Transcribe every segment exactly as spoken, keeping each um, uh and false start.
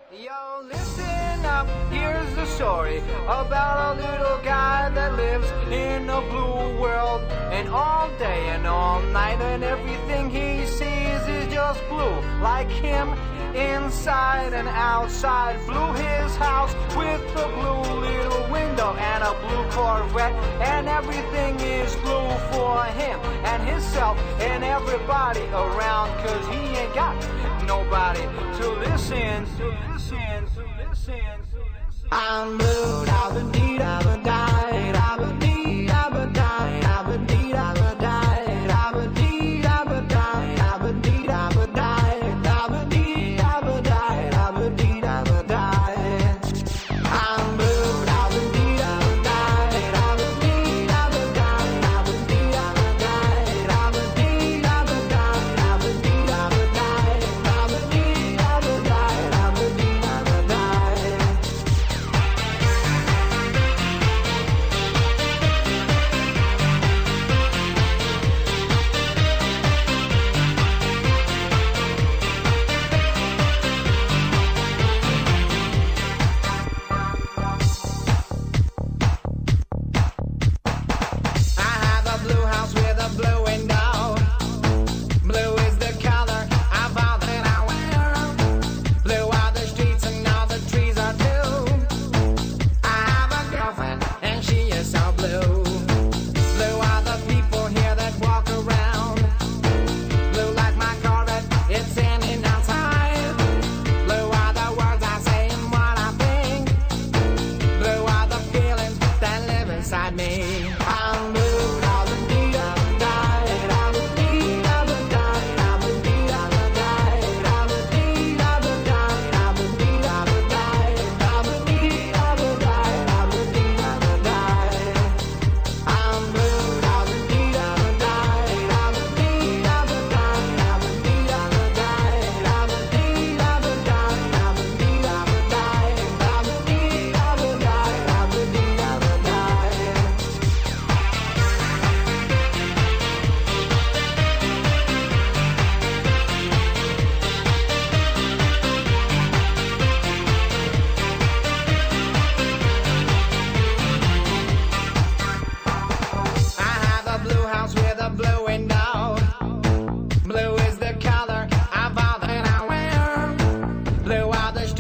Yo, listen up, here's the story about a little guy that lives in a blue world. And all day and all night and everything he sees is just blue. Like him, inside and outside. Blue his house with a blue little window and a blue Corvette. And everything is blue for him and himself and everybody around. Cause he ain't got nobody to listen, to listen, to listen, to listen. I'm blue, da-ba-dee, da-ba-die, da-ba-dee, da-ba-die, da-ba-dee, da-ba-die, da-ba-dee, da-ba-die, da-ba-dee, da-ba-die, da-ba-dee, da-ba-die, da-ba-dee, da-ba-die. I'm blue, da-ba-dee, da-ba-die, da-ba-dee, da-ba-die, da-ba-dee, da-ba-die, da-ba-dee, da-ba-die, da-ba-dee, da-ba-die.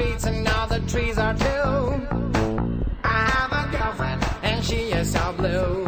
Trees are too. I have a girlfriend and she is so blue.